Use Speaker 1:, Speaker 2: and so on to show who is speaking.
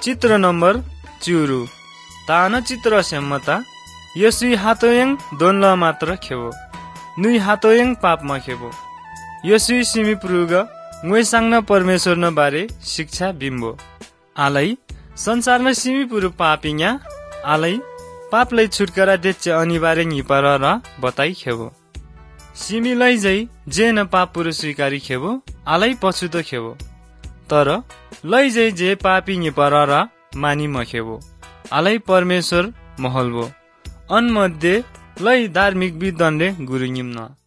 Speaker 1: चित्र नम्बर 4 तान चित्र सम्मता यसुई हातोयङ दोनला मात्र खेबो नुई हातोयङ पापमा खेबो यसुई सिमी पुरुग ngoi परमेश्वर न बारे शिक्षा बिम्बो आलै संसारमा सिमी पुरु पापिङा आलै पापलाई छुटकारा देच्चे अनिवार्य निपर र बताई खेबो सिमीलाई जै जे न पाप पुरु स्वीकारी खेबो आलै पछुतो खेबो तर लै जै जे पापी निपर र मानी मखेबो आलै परमेश्वर महलबो अनमध्ये लै धार्मिक विद्वानले गुरु निम्न